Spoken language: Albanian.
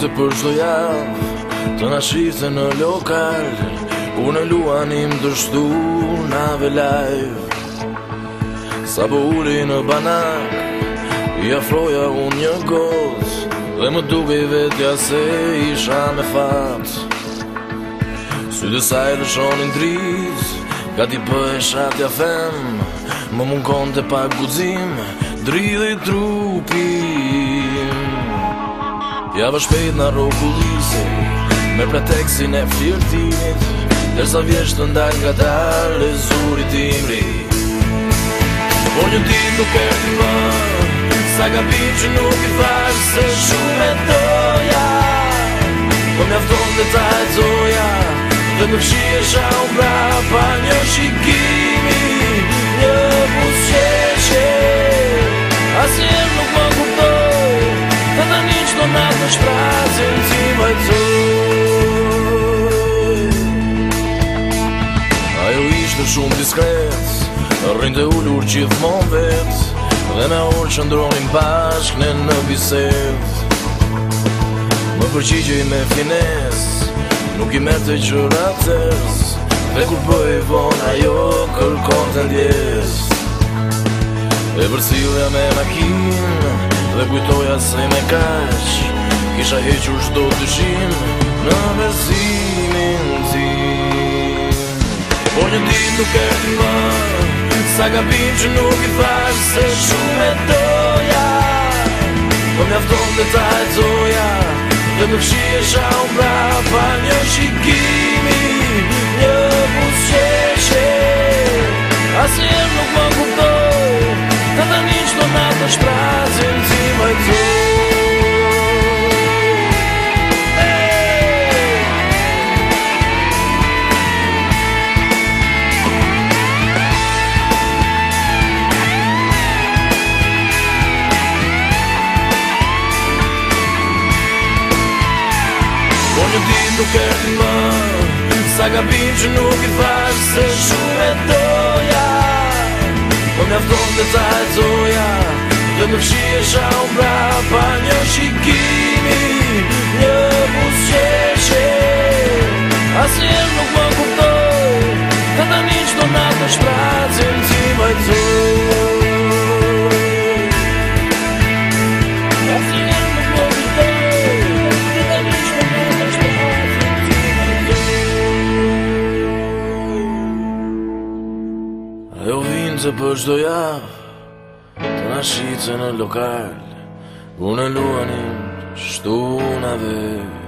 vinte për çdo javë të na shifte në lokal, unë e luanim të shtunave live. Sa po uli në banak, i afroja unë një gotë, dhe më duke i vetja se isha me fat. Sytë e saj lëshonin dritë, gati për e shatja fem, më munkon të pak guxim, dridhi trupin. Java shpejt na rrokullise, me pretekstin e flirtimit, derisa vjesh të ndal nga dalë e zurit timri. Por një dit nuk erdi më, sa gabim që nuk i thash se shumë e doja. Po mjafton dhe ta e zoja, dhe më fshiesha u mbrapa një shikimi, një buzëqeshje. Asnjëherë nuk më kuptoj, dhe tani çdo natë në shtrasin si vajtoj. Ajo ishte shumë diskret, rrinte ullur gjithmonë vet, dhe me orë qëndronin bashk në bised. Më përqigjej me fines, nuk i merte qëra tërës, dhe kur bëj von ajo kërkon të ndjes. E përsilja me makinë, dhe kujtoja se me kaq kisha hequr çdo dyshim në bezimin tim. Por një dit nuk erdi më, sa gabim që nuk i thash se shumë e doja. Po mjafton dhe ta e zoja, dhe më fshiesha u mbrapa një shikimi, një buzëqeshje. Asnjëherë nuk më kuptoj, dhe tani çdo natë në shtrasin si vajtoj. Por një dit nuk erdi më, sa gabim që nuk i thash se shumë e doja. Po mjafton dhe ta e zoja, dhe më fshiesha u mbrapa një shikimi, një buzëqeshje. Asnjëherë nuk më kuptoj, dhe tani çdo natë në shtrasin si vajtoj. Ajo vinte për çdo javë, të na shitse në lokal, unë e luanim shtunave.